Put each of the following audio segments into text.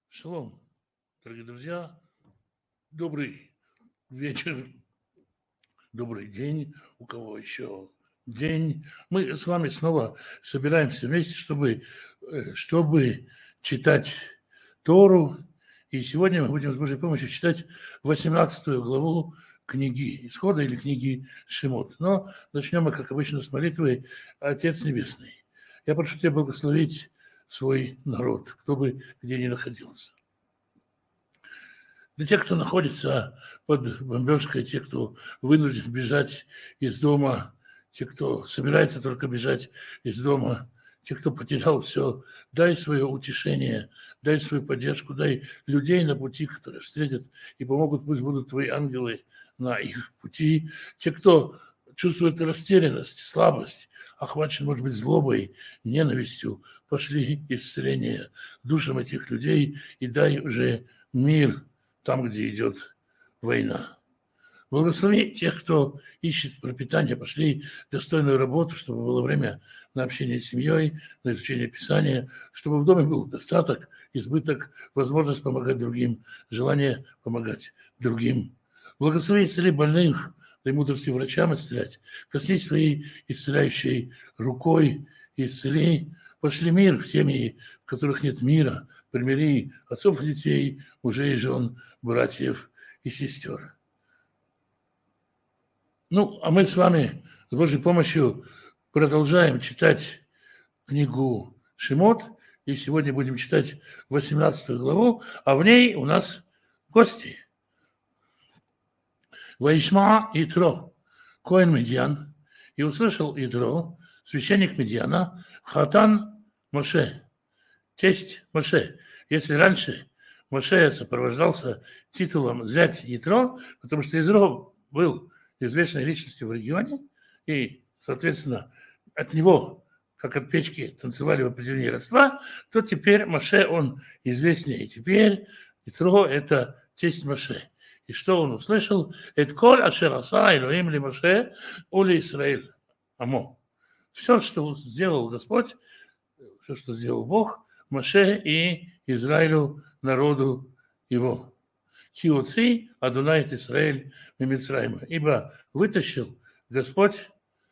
Шалом, дорогие друзья, добрый вечер, добрый день, у кого еще день. Мы с вами снова собираемся вместе, чтобы читать Тору. И сегодня мы будем с Божьей помощью читать 18 главу книги Исхода или книги Шемот. Но начнем мы, как обычно, с молитвы «Отец Небесный». Я прошу Тебя благословить свой народ, кто бы где ни находился. Для тех, кто находится под бомбежкой, те, кто вынужден бежать из дома, те, кто собирается только бежать из дома, те, кто потерял все, дай свое утешение, дай свою поддержку, дай людей на пути, которые встретят и помогут, пусть будут твои ангелы на их пути. Те, кто чувствует растерянность, слабость, охвачен, может быть, злобой, ненавистью, пошли исцеление душам этих людей и дай уже мир там, где идет война. Благослови тех, кто ищет пропитание, пошли достойную работу, чтобы было время на общение с семьей, на изучение Писания, чтобы в доме был достаток, избыток, возможность помогать другим, желание помогать другим. Благослови, исцели больных, дай мудрости врачам исцелять, коснись своей исцеляющей рукой, исцели, пошли мир в семьи, в которых нет мира, примири отцов и детей, мужей и жен, братьев и сестер. А мы с вами с Божьей помощью продолжаем читать книгу Шемот, и сегодня будем читать 18 главу, а в ней у нас гости. Ваишма Итро, Коэн Медьян, и услышал Итро, священник Медьяна, Хатан Моше, тесть Моше. Если раньше Моше сопровождался титулом зять Итро, потому что Итро был известной личностью в регионе, и, соответственно, от него, как от печки, танцевали в определении родства, то теперь Моше, он известнее. И теперь Итро – это тесть Моше. И что он услышал? «Эт коль ашер аса Элоим ли Моше ули Исраэль амо». Все, что сделал Господь, все, что сделал Бог, Моше и Израилю, народу его. Киоци Адунайт Исраэль мимицраима. Ибо вытащил Господь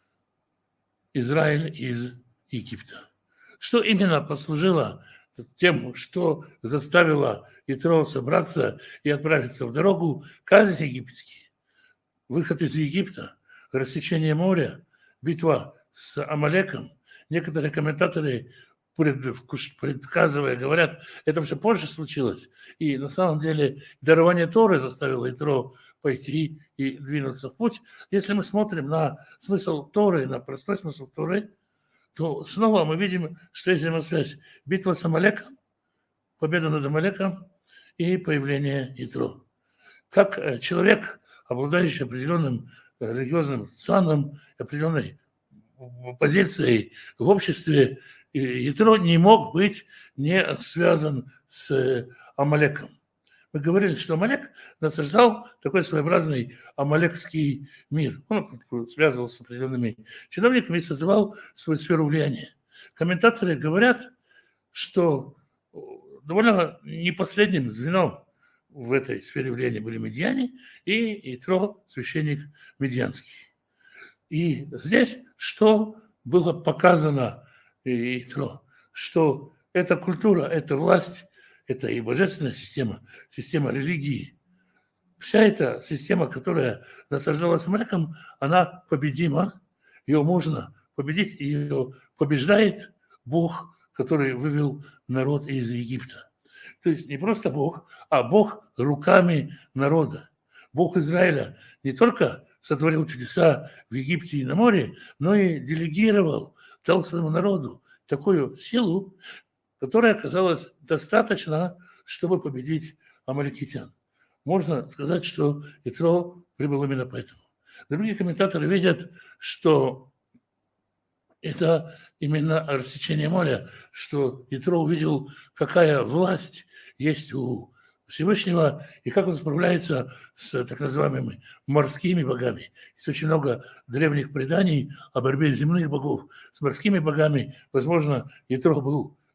Израиль из Египта. Что именно послужило тем, что заставило Итро собраться и отправиться в дорогу? Казнь египетский, выход из Египта, рассечение моря, битва с Амалеком. Некоторые комментаторы, предсказывая, говорят, это все позже случилось. И на самом деле дарование Торы заставило Итро пойти и двинуться в путь. Если мы смотрим на смысл Торы, на простой смысл Торы, то снова мы видим, что есть взаимосвязь. Битва с Амалеком, победа над Амалеком и появление Итро. Как человек, обладающий определенным религиозным саном, определенной позицией в обществе, Итро не мог быть не связан с Амалеком. Мы говорили, что Амалек насаждал такой своеобразный амалекский мир. Он связывался с определенными чиновниками и создавал свою сферу влияния. Комментаторы говорят, что довольно не последним звеном в этой сфере влияния были медьяне и Итро, священник медьянский. И здесь что было показано Итро? Что эта культура, эта власть, это и божественная система, система религии. Вся эта система, которая насаждалась Амалеком, она победима, ее можно победить, и ее побеждает Бог, который вывел народ из Египта. То есть не просто Бог, а Бог руками народа. Бог Израиля не только сотворил чудеса в Египте и на море, но и делегировал, дал своему народу такую силу, которая оказалась достаточно, чтобы победить амалекитян. Можно сказать, что Итро прибыл именно поэтому. Другие комментаторы видят, что это именно рассечение моря, что Итро увидел, какая власть есть у Всевышнего и как он справляется с так называемыми морскими богами. Есть очень много древних преданий о борьбе земных богов с морскими богами. Возможно, Итро был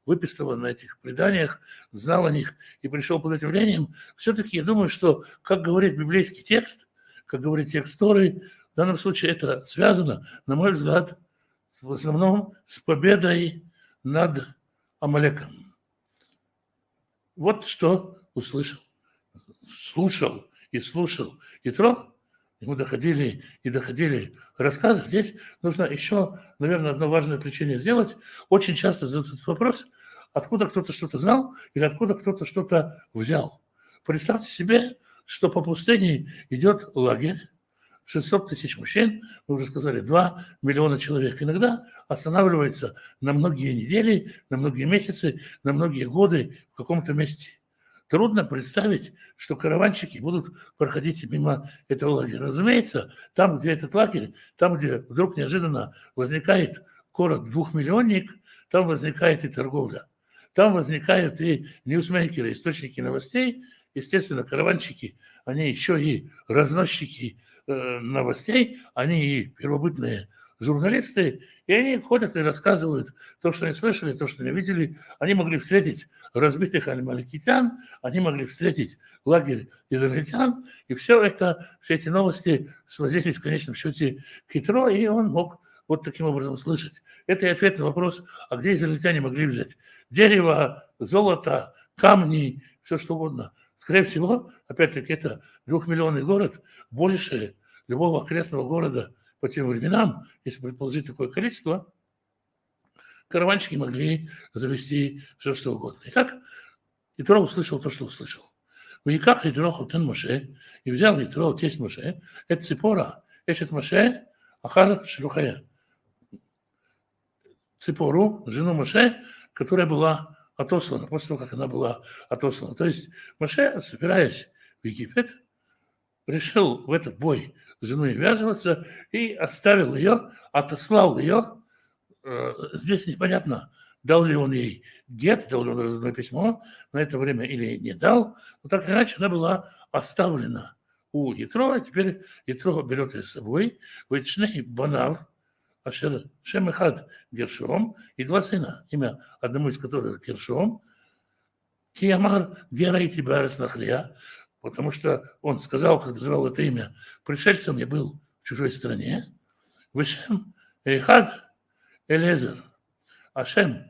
выписывал на этих преданиях, знал о них и пришел под этим влиянием. Все-таки я думаю, что, как говорит библейский текст, как говорит текст Торы, в данном случае это связано, на мой взгляд, в основном с победой над Амалеком. Вот что услышал, слушал Итро. Ему доходили рассказы. Здесь нужно еще, наверное, одно важное отвлечение сделать. Очень часто задают этот вопрос, откуда кто-то что-то знал или откуда кто-то что-то взял. Представьте себе, что по пустыне идет лагерь, 600 тысяч мужчин, мы уже сказали, 2 миллиона человек. Иногда останавливается на многие недели, на многие месяцы, на многие годы в каком-то месте. Трудно представить, что караванщики будут проходить мимо этого лагеря. Разумеется, там, где этот лагерь, там, где вдруг неожиданно возникает город двухмиллионник, там возникает и торговля. Там возникают и ньюсмейкеры, источники новостей. Естественно, караванщики, они еще и разносчики новостей, они и первобытные журналисты, и они ходят и рассказывают то, что они слышали, то, что они видели. Они могли встретить разбитых амаликитян, они могли встретить лагерь израильтян, и все эти новости сводились в конечном счете к Итро, и он мог вот таким образом слышать. Это и ответ на вопрос, а где израильтяне могли взять дерево, золото, камни, все что угодно. Скорее всего, опять-таки, это 2-миллионный город, больше любого окрестного города по тем временам, если предположить такое количество, караванщики могли завести все, что угодно. Итак, Итро услышал то, что услышал. «Ваиках Итро хотен Моше», и взял Итро, тесть Моше, это Ципора, эшет Моше, ахар шлюхая. Ципору, жену Моше, которая была отослана, после того, как она была отослана. То есть Моше, собираясь в Египет, решил в этот бой с женой ввязываться и оставил ее, отослал ее. Здесь непонятно, дал ли он ей гет, дал ли он разное письмо на это время или не дал. Но так или иначе она была оставлена у Итро, а теперь Итро берет ее с собой. Вычней банав, Ашер Шемехад Гершом, и 2 сына, имя одному из которых Гершом, Киямар Герайти Барес Нахрия, потому что он сказал, когда называл это имя, пришельцем я был в чужой стране, Вешем Эхад Элезер, Ашем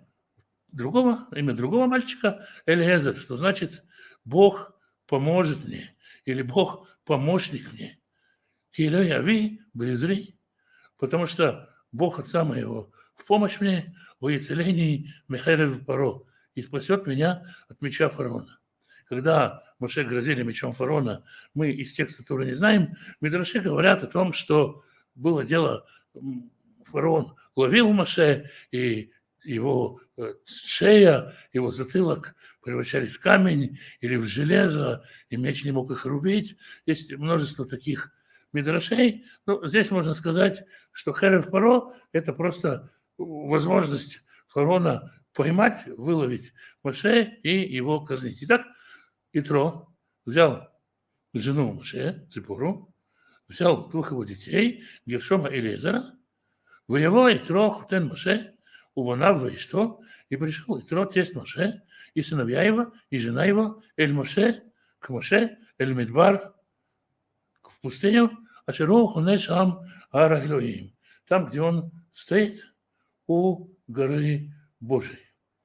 имя другого мальчика Элезер, что значит Бог поможет мне, или Бог помощник мне. Килё яви близри, потому что Бог отца моего в помощь мне в исцелении Мехерев Паро и спасет меня от меча фараона. Когда Моше грозили мечом фараона, мы из текста, который не знаем, мидраши говорят о том, что было дело, фараон ловил Моше, и его шея, его затылок превращались в камень или в железо, и меч не мог их рубить. Есть множество таких мидрашей. Ну, здесь можно сказать, что Херев Паро – это просто возможность фараона поймать, выловить Моше и его казнить. Итак, Итро взял жену Моше, Ципору, взял 2 его детей, Гершома и Элиэзера, воевал Итро хутен Моше, увонав что, и пришел Итро, тесть Моше, и сыновья его, и жена его, Эль Моше, к Моше, Эль Мидбар, в пустыню, Ашеру Хунешам Арахилоим, там, где он стоит у горы Божией.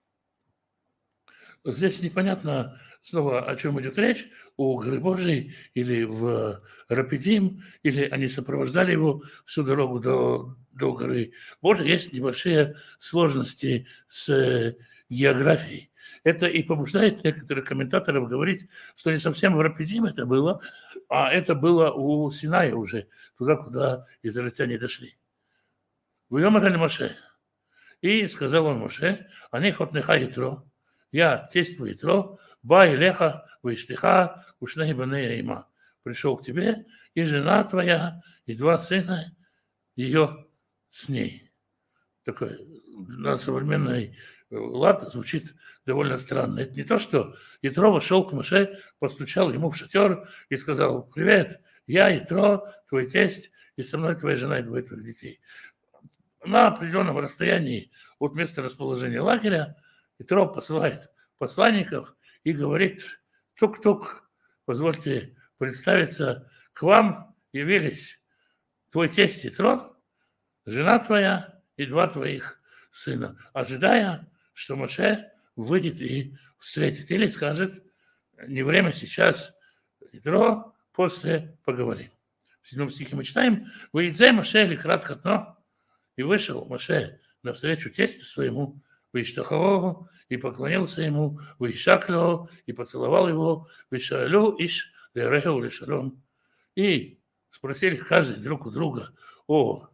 Здесь непонятно снова, о чем идет речь, у горы Божией или в Рапидим, или они сопровождали его всю дорогу до горы Божией. Есть небольшие сложности с географией. Это и побуждает некоторых комментаторов говорить, что не совсем в Рапидим это было, а это было у Синая уже, туда, куда израильтяне дошли. Вьомар Моше. И сказал он Моше, они хотнеха Итро, я тесть твой Итро, ба илеха, виштиха, ушней банея има. Пришел к тебе, и жена твоя, и 2 сына ее с ней. Такой на современный лад звучит довольно странно. Это не то, что Итро вошел к Моше, постучал ему в шатер и сказал: привет, я Итро, твой тесть, и со мной твоя жена и 2 твоих детей. На определенном расстоянии от места расположения лагеря Итро посылает посланников и говорит: тук-тук, позвольте представиться, к вам явились твой тесть Итро, жена твоя и 2 твоих сына, ожидая, что Моше выйдет и встретит. Или скажет: не время сейчас, Итро, после поговорим. В 7 стихе мы читаем: «Выйдзе Моше ликрат хатно», и вышел Моше навстречу тестю своему, виштахавогу, и поклонился ему, вишаклю, и поцеловал его, вишалю иш лереху лешалом. И спросили каждый друг у друга о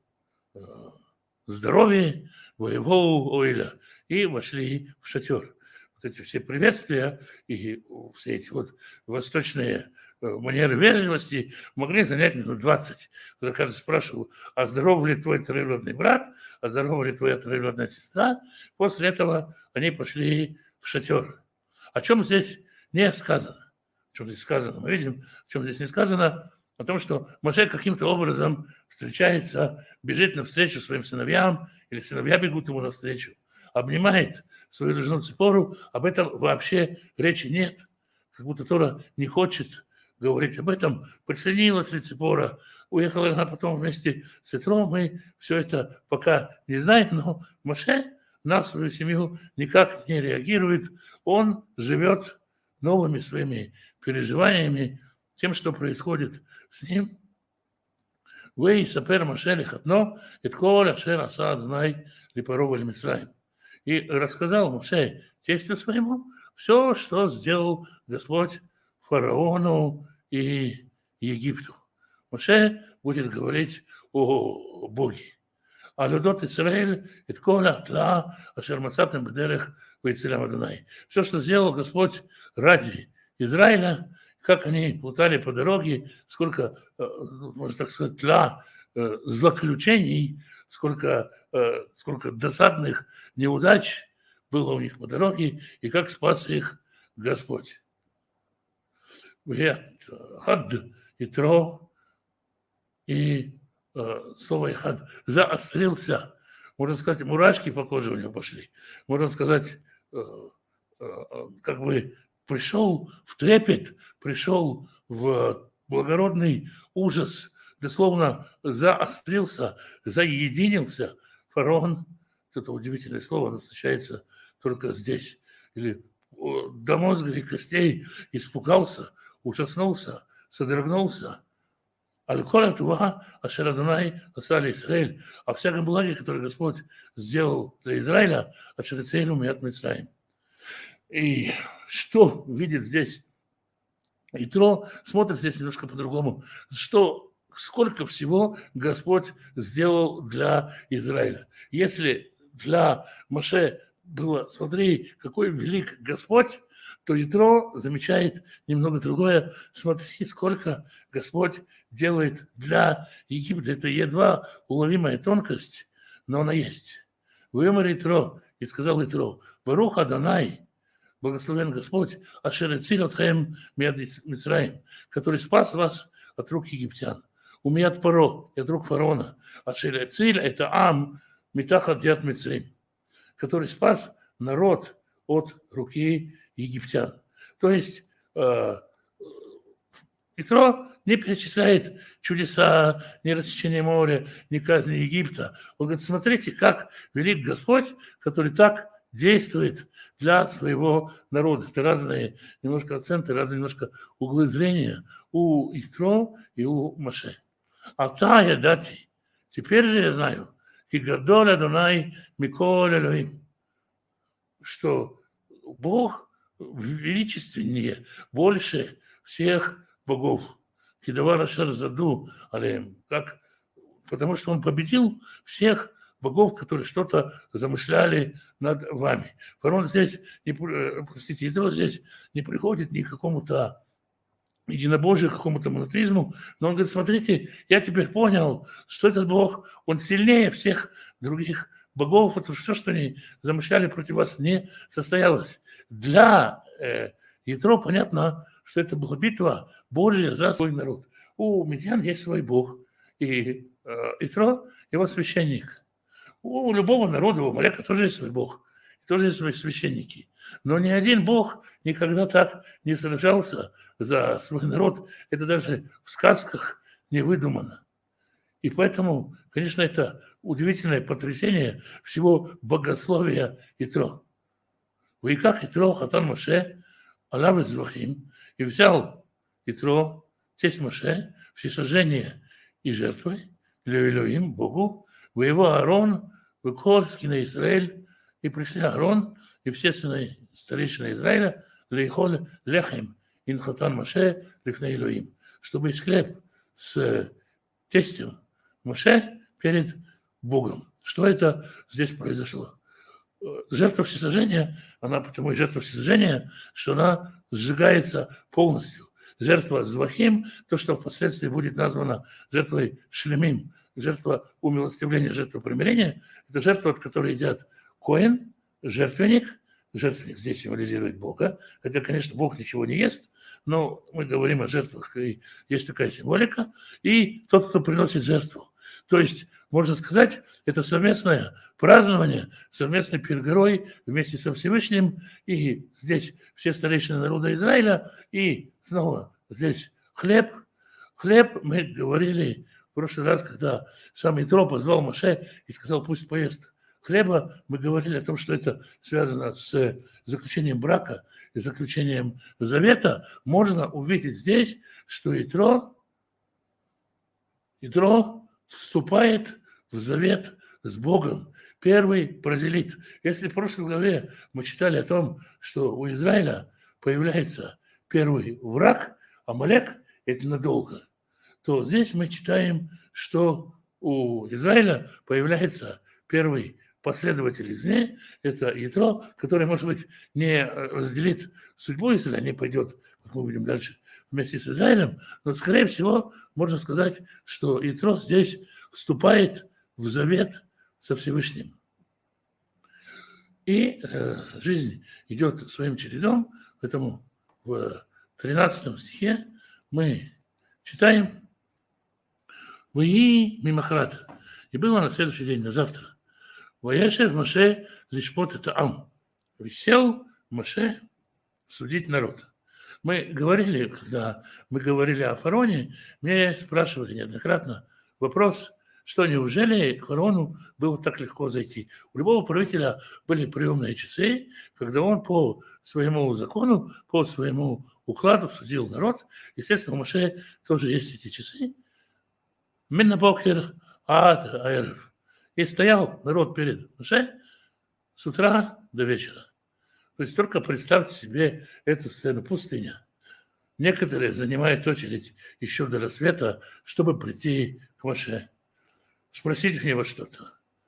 здоровье воевого Ойля, и вошли в шатер. Вот эти все приветствия и все эти вот восточные манеры вежливости могли занять минут 20. Когда каждый спрашивал: а здоров ли твой троюродный брат, а здорова ли твоя троюродная сестра? После этого они пошли в шатер. О чем здесь не сказано? О чем здесь сказано? Мы видим, о чем здесь не сказано. О том, что Моше каким-то образом встречается, бежит навстречу своим сыновьям, или сыновья бегут ему навстречу, обнимает свою жену Ципору. Об этом вообще речи нет. Как будто Тора не хочет говорить об этом. Присоединилась ли Ципора, уехала ли она потом вместе с Итро, мы все это пока не знаем, но Моше на свою семью никак не реагирует. Он живет новыми своими переживаниями, тем, что происходит с ним. «Вы сапер Моше лихатно, эт кол ашер аса Адонай липаро вель Мицраим». И рассказал Моше тестю своему все, что сделал Господь фараону и Египту. Моше будет говорить о Боге. А людот Исраэль эт кол атла ашер мацатем бдерех вейцелям Адонай. Все, что сделал Господь ради Израиля, как они плутали по дороге, сколько, можно так сказать, злоключений, сколько досадных неудач было у них по дороге, и как спас их Господь. Хад Итро, и слово Хад заострился. Можно сказать, мурашки по коже у него пошли. Можно сказать, как бы пришел в трепет, пришел в благородный ужас, дословно заострился, заединился. Фараон, это удивительное слово, оно встречается только здесь, или до мозга и костей испугался, ужаснулся, содрогнулся. Аль-Коля Тува, Ашер Адонай, Асали Исраэль, о всяком благе, которое Господь сделал для Израиля, Ашер Ицейлю Миат Мицраим. И что видит здесь Итро, смотрит здесь немножко по-другому, сколько всего Господь сделал для Израиля. Если для Моше было: смотри, какой велик Господь, то Итро замечает немного другое: смотри, сколько Господь делает для Египта. Это едва уловимая тонкость, но она есть. Вымер Итро, и сказал Итро: Барух Адонай, благословен Господь, ашер эциль отхем миад Мицраим, который спас вас от рук египтян. У миад Паро, от рук фараона. Ашер эциль — это ам митахат яд Мицраим, который спас народ от руки египтян. То есть Итро не перечисляет чудеса, ни рассечения моря, ни казни Египта. Он говорит: смотрите, как велик Господь, который так действует для своего народа. Это разные немножко акценты, разные немножко углы зрения у Итро и у Моше. А та я дати. Теперь же я знаю, и гадоль Адонай миколь Элоим, что Бог величественнее, больше всех богов. Кидавар Ашер Заду Алеем. Потому что он победил всех богов, которые что-то замышляли над вами. Фараон здесь, Итро здесь не приходит ни к какому-то единобожию, к какому-то монотеизму, но он говорит: смотрите, я теперь понял, что этот Бог, он сильнее всех других богов, потому что все, что они замышляли против вас, не состоялось. Для Итро понятно, что это была битва Божья за свой народ. У Медьян есть свой Бог, и Итро его священник. У любого народа, у Амалека тоже есть свой Бог. тоже есть свои священники. Но ни один Бог никогда так не сражался за свой народ. Это даже в сказках не выдумано. И поэтому, конечно, это удивительное потрясение всего богословия Итро. Ваиках Итро хатан Моше алав эцвахим, и взял Итро, тесть Моше, всесожжение и жертвы для Элоим, Богу, воевал Аарон, выкол скина Израиль, и пришли Аарон и все сыны старейшины Израиля, лейхол лехем, ин хатан Моше лифней Элоим, чтобы есть хлеб с тестем Моше перед Богом. Что это здесь произошло? Жертва всесожжения, она потому и жертва всесожжения, что она сжигается полностью. Жертва Звахим, то, что впоследствии будет названо жертвой Шлемим, жертва умилостивления, жертва примирения, это жертва, от которой едят коэн, жертвенник здесь символизирует Бога, хотя, конечно, Бог ничего не ест, но мы говорим о жертвах, и есть такая символика, и тот, кто приносит жертву. То есть, можно сказать, это совместное празднование, совместный пир горой вместе со Всевышним, и здесь все старейшины народа Израиля, и снова здесь хлеб. Хлеб, мы говорили в прошлый раз, когда сам Итро позвал Моше и сказал, пусть поест хлеба, мы говорили о том, что это связано с заключением брака и заключением завета. Можно увидеть здесь, что Итро вступает в завет с Богом. Первый прозелит. Если в прошлой главе мы читали о том, что у Израиля появляется первый враг, Амалек, это надолго, то здесь мы читаем, что у Израиля появляется первый последователь из ней, это Итро, который, может быть, не разделит судьбу Израиля, не пойдет, как мы увидим дальше, вместе с Израилем, но, скорее всего, можно сказать, что Итро здесь вступает в завет со Всевышним. И жизнь идет своим чередом, поэтому в 13 стихе мы читаем «Ваи мимахрат». И было на следующий день, на завтра. «Ваяшев Моше лишпот это ам». Сел Моше судить народ. Мы говорили, когда мы говорили о фараоне, мне спрашивали неоднократно вопрос, что неужели к фараону было так легко зайти. У любого правителя были приемные часы, когда он по своему закону, по своему укладу судил народ. Естественно, у Моше тоже есть эти часы. Минна бокер ад аэров. И стоял народ перед Моше с утра до вечера. То есть только представьте себе эту сцену, пустыня. Некоторые занимают очередь еще до рассвета, чтобы прийти к Моше, спросить у него что-то,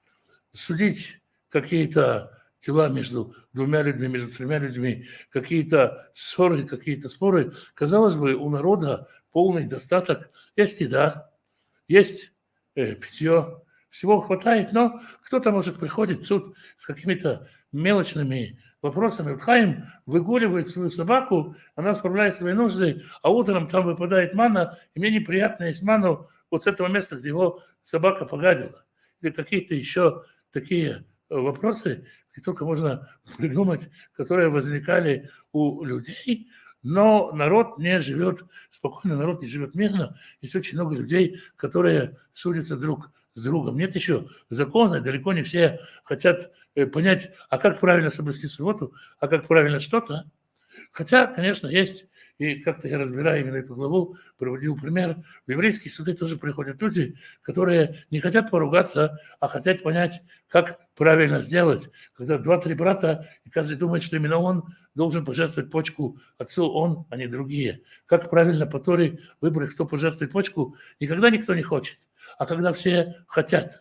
судить какие-то дела между двумя людьми, между тремя людьми, какие-то ссоры, какие-то споры. Казалось бы, у народа полный достаток. Есть еда, есть питье, всего хватает, но кто-то, может, приходит в суд с какими-то мелочными вопросами. Вот Хаим выгуливает свою собаку, она справляет свои нужды, а утром там выпадает манна, и мне неприятно есть манну вот с этого места, где его собака погадила. Или какие-то еще такие вопросы, как только можно придумать, которые возникали у людей, но народ не живет спокойно, народ не живет мирно. Есть очень много людей, которые судятся друг с другом. Нет еще закона, далеко не все хотят понять, а как правильно соблюсти субботу, а как правильно что-то. Хотя, конечно, есть, и как-то я разбираю именно эту главу, приводил пример, в еврейские суды тоже приходят люди, которые не хотят поругаться, а хотят понять, как правильно сделать. Когда 2-3 брата, и каждый думает, что именно он должен пожертвовать почку отцу, он, а не другие. Как правильно по Торе выбрать, кто пожертвует почку, никогда никто не хочет, а когда все хотят.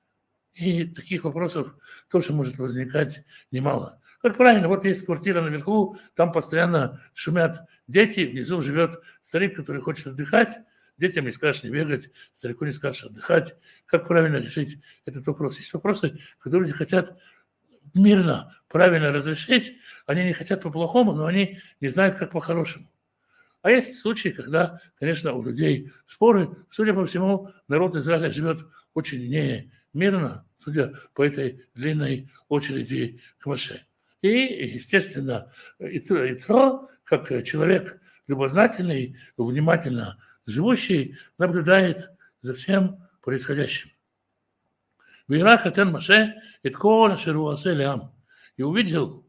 И таких вопросов тоже может возникать немало. Как правильно, вот есть квартира наверху, там постоянно шумят дети, внизу живет старик, который хочет отдыхать, детям не скажешь не бегать, старику не скажешь отдыхать. Как правильно решить этот вопрос? Есть вопросы, которые люди хотят мирно, правильно разрешить, они не хотят по-плохому, но они не знают, как по-хорошему. А есть случаи, когда, конечно, у людей споры. Судя по всему, народ Израиля живет очень не мирно, судя по этой длинной очереди к Моше. И, естественно, Итро, как человек любознательный, внимательно живущий, наблюдает за всем происходящим. וירא חתן משה את כל אשר הוא עושה לעם. И увидел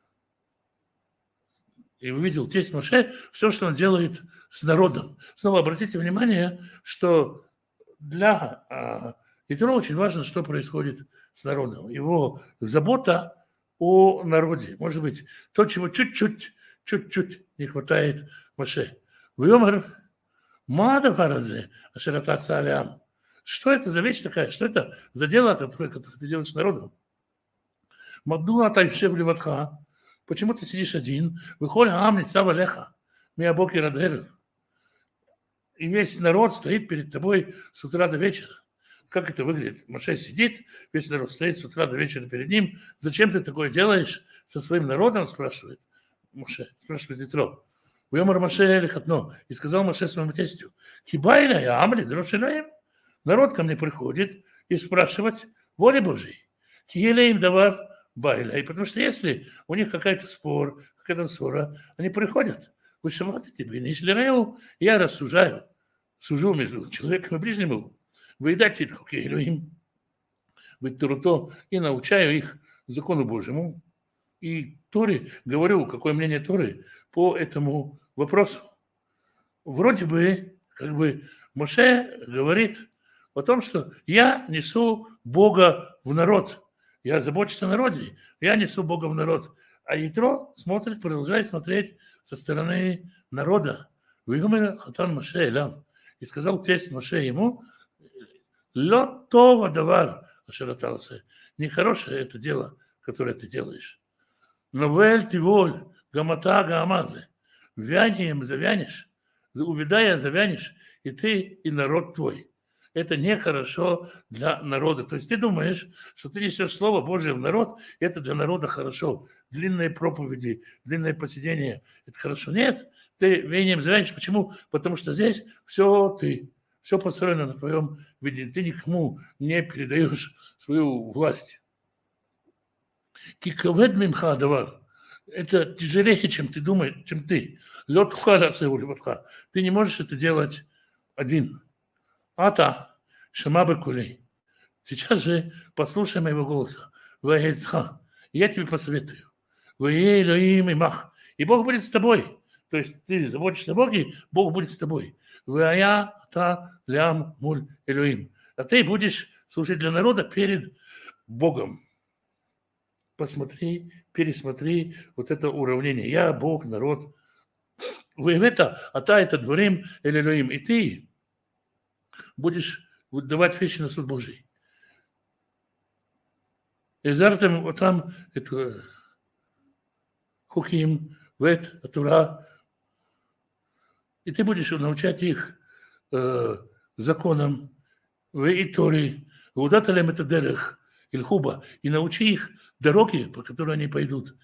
тесть Моше все, что он делает с народом. Снова обратите внимание, что для Итро очень важно, что происходит с народом. Его забота о народе. Может быть, то, чего чуть-чуть не хватает Моше. Вьомар ма адавар азе ашер ата аца ле'ам. Что это за вещь такая? Что это за дело, которое ты делаешь с народом? Мадуа тайшев леватха. Почему ты сидишь один? Выхоль аам ницав алеха. Миабокер ад эрев. И весь народ стоит перед тобой с утра до вечера. Как это выглядит? Моше сидит, весь народ стоит с утра до вечера перед ним. Зачем ты такое делаешь со своим народом, спрашивает Моше, спрашивает Итро. Уемар Моше лихатно. И сказал Моше своему тестю: Кибайля я амли дрошилаем. Народ ко мне приходит и спрашивать воли Божьей. Киелеем давар байля. И потому что если у них какая-то спор, какая-то ссора, они приходят. Вышиваты тебе, не шлерею, я рассуждаю. Сужу между человеком и ближним его. Выедать их Элохим, быть Торуто, и научаю их закону Божьему. И Торе говорю, какое мнение Торы по этому вопросу. Вроде бы, Моше говорит о том, что я несу Бога в народ. Я забочусь о народе, я несу Бога в народ. А Итро смотрит, продолжает смотреть со стороны народа. И сказал тесть Моше ему: Лотова давар, ашератался. Нехорошее это дело, которое ты делаешь. Новель тиволь, гамата гаамазе. Вянием завянешь, увядая завянешь, и ты, и народ твой. Это нехорошо для народа. То есть ты думаешь, что ты несешь Слово Божие в народ, и это для народа хорошо. Длинные проповеди, длинное посидение, это хорошо. Нет, ты веянием завянешь. Почему? Потому что здесь все построено на твоем видении. Ты никому не передаешь свою власть. Киковед мимха давар. Это тяжелее, чем ты думаешь, чем ты. Лед халяса уливатха. Ты не можешь это делать один. Ата шама бекулей. Сейчас же послушай моего голоса. Ваецха. Я тебе посоветую. Вае Элоим имах. И Бог будет с тобой. То есть ты заботишься о Боге, Бог будет с тобой. Вая та лям муль Элоим. А ты будешь служить для народа перед Богом. Посмотри, пересмотри вот это уравнение. Я Бог, народ. Вы это, а та это дворим Элоим. И ты будешь выдавать вещи на суд Божий. И зартем вот там это хуким, вет, атура. И ты будешь научать их законам, и Торе, удаталем это дерех, Ильхуба, и научи их дороги, по которой они пойдут,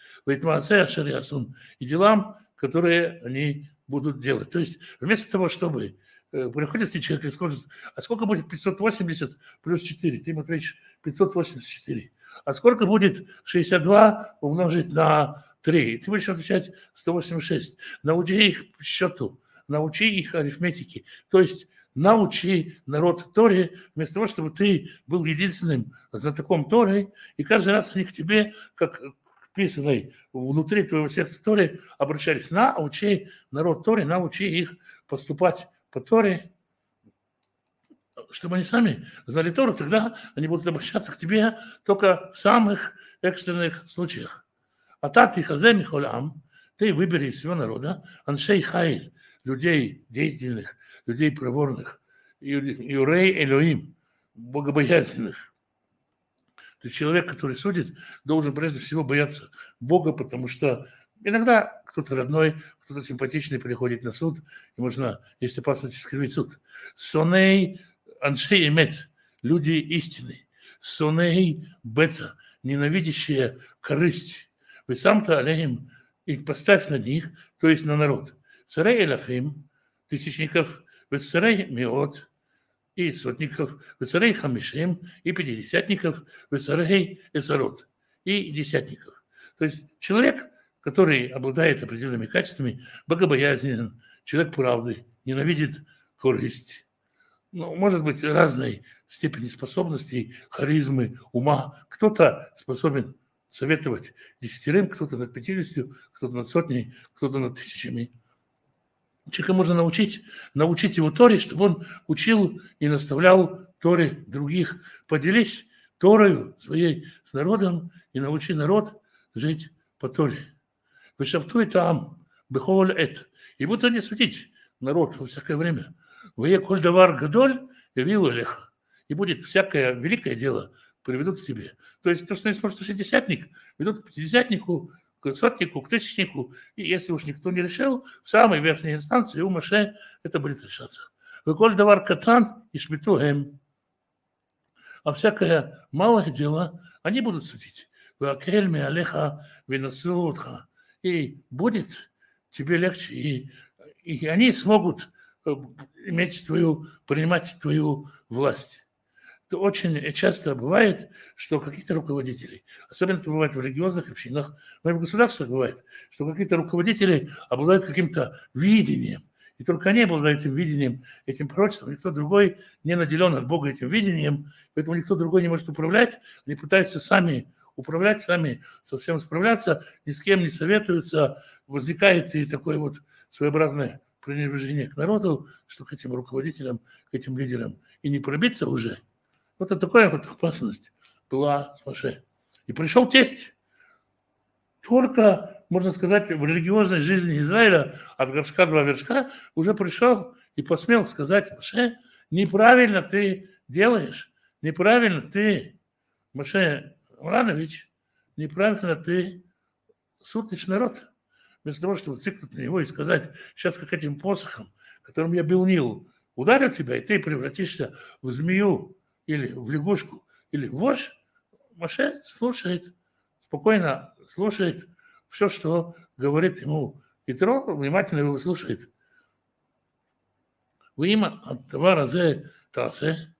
и делам, которые они будут делать. То есть вместо того, чтобы приходит тебе человек и скажет: а сколько будет 580 плюс 4? Ты ему ответишь: 584. А сколько будет 62 умножить на 3? И ты будешь отвечать: 186. Научи их счету, научи их арифметике. То есть научи народ Торе, вместо того, чтобы ты был единственным знатоком Торы, и каждый раз они к тебе, как к писаной внутри твоего сердца Торе, обращались: научи народ Торе, научи их поступать по Торе, чтобы они сами знали Тору, тогда они будут обращаться к тебе только в самых экстренных случаях. А тати хаземи холям, ты выбери из всего народа аншей хайль, людей деятельных, людей проворных, юрей Элоим, богобоязненных. То есть человек, который судит, должен прежде всего бояться Бога, потому что иногда кто-то родной, кто-то симпатичный приходит на суд, и есть опасность искривить суд. Соней аншей эмет, люди истины. Соней беца, ненавидящие корысть. Вы сам-то алеем, и поставь на них, то есть на народ. Царей элафим, тысячников, царей меот, и сотников, царей хамишим, и пятидесятников, царей эсарот, и десятников. То есть человек, который обладает определенными качествами, богобоязнен, человек правды, ненавидит корысть, ну, может быть, разной степени способностей, харизмы, ума. Кто-то способен советовать 10, кто-то над 50, кто-то над сотней, кто-то над 1000. Человека можно научить его Торе, чтобы он учил и наставлял Торе других. Поделись Торою своей с народом и научи народ жить по Торе. Вышафтуй там, бехоль эт. И будут они судить народ во всякое время. Вые коль давар гадоль, явил элеха. И будет всякое великое дело приведут к тебе. То есть то, что не сможет решить десятник, ведут к пятидесятнику, к сотнику, к тысячнику. И если уж никто не решил, в самой верхней инстанции у Моше это будет решаться. Вы коль давар катан и шмиту эм. А всякое малое дело они будут судить. Вы акельми алеха винасудха. И будет тебе легче, и они смогут принимать твою власть. Это очень часто бывает, что какие-то руководители, особенно это бывает в религиозных общинах, но и в государствах бывает, что какие-то руководители обладают каким-то видением, и только они обладают этим видением, этим пророчеством, никто другой не наделен от Бога этим видением, поэтому никто другой не может управлять, они пытаются сами управлять, сами со всем справляться, ни с кем не советуются, возникает и такое вот своеобразное пренебрежение к народу, что к этим руководителям, к этим лидерам и не пробиться уже. Вот такая вот опасность была с Моше. И пришел тесть. Только, можно сказать, в религиозной жизни Израиля от горшка 2 вершка уже пришел и посмел сказать: Моше, неправильно ты делаешь, неправильно ты, Моше Уранович, неправильно ты судишь народ. Вместо того, чтобы цикнуть на него и сказать: сейчас как этим посохом, которым я бил Нил, ударю тебя, и ты превратишься в змею, или в лягушку, или в вошь, Моше слушает, спокойно слушает все, что говорит ему Итро, внимательно его слушает. Вы има от товара зе тасе,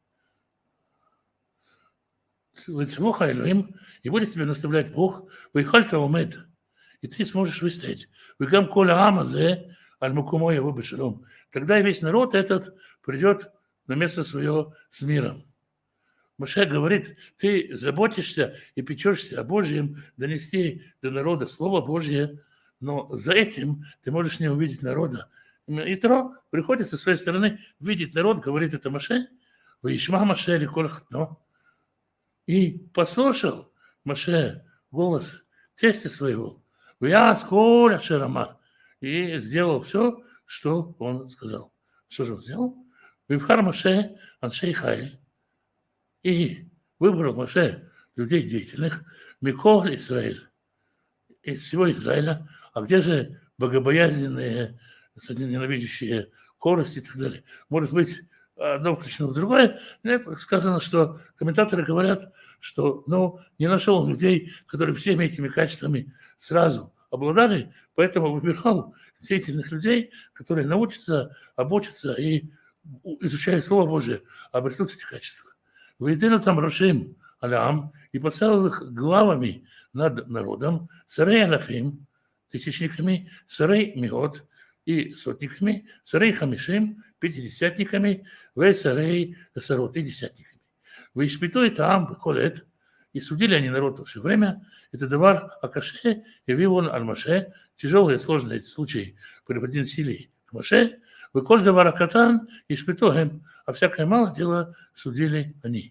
лицевоха Элоим, и будет тебе наставлять Бог, вы хальта умет, и ты сможешь выстоять. Вы гам коля амазе, аль-мукумо его бешалом. Тогда и весь народ этот придет на место свое с миром. Моше говорит: ты заботишься и печешься о Божьем, донести до народа Слово Божье, но за этим ты можешь не увидеть народа. Итро приходит со своей стороны видеть народ, говорит это Моше, «Ваишма Моше или колхатно». И послушал Моше голос тестя своего, «Вяз коля шерамар», и сделал все, что он сказал. Что же он сделал? «Вивхар Моше аншей хайль». И выбрал Моше людей деятельных, Миколь Израиль, из всего Израиля. А где же богобоязненные, ненавидящие корости и так далее? Может быть, одно включено в другое? Нет, сказано, что комментаторы говорят, что не нашел он людей, которые всеми этими качествами сразу обладали, поэтому выбирал деятельных людей, которые научатся, обучатся и, изучая Слово Божие, обретут эти качества. Воедино там Рошим Алям, и поставил их главами над народом, царей Анафим, тысячниками, царей Миот и сотниками, царей Хамишим, пятидесятниками, царей Сарот и десятниками. Вы испытуете там колет, и судили они народ во все время. Это давар Акаше, явил он Аль-Моше, тяжелые сложные случаи преподнен силе к Моше, вы коль давар Акатан, и испытуем, а всякое малое дело судили они.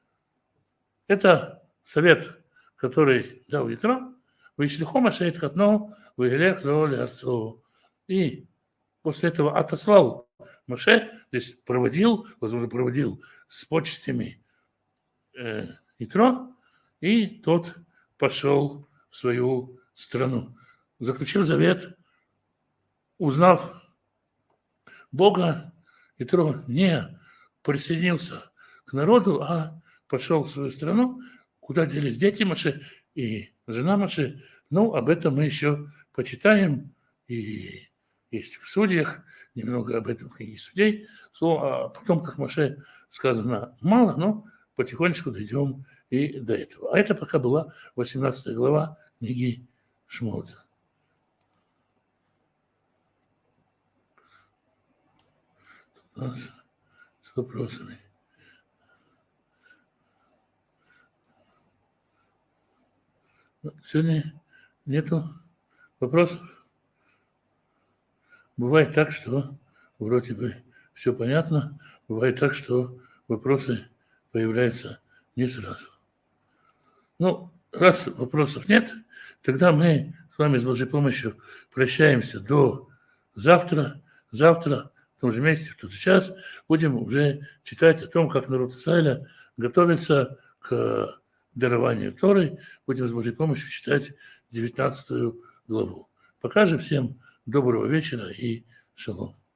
Это совет, который дал Итро. «Вишлихо Моше эт хатно, вейлех ло леарцо». И после этого отослал Моше, здесь проводил с почестями Итро, и тот пошел в свою страну. Заключил завет, узнав Бога, Итро не присоединился к народу, а пошел в свою страну, куда делись дети Моше и жена Моше. Об этом мы еще почитаем, и есть в Судьях, немного об этом в книге Судей. А потом, как Моше сказано, мало, но потихонечку дойдем и до этого. А это пока была 18 глава книги Шмот. У нас с вопросами. Сегодня нету вопросов. Бывает так, что вроде бы все понятно, бывает так, что вопросы появляются не сразу. Ну, раз вопросов нет, тогда мы с вами с Божьей помощью прощаемся до завтра. Завтра в том же месте, в тот же час будем уже читать о том, как народ Израиля готовится к дарованию Торы. Будем с Божьей помощью читать 19 главу. Пока же всем доброго вечера и шалом.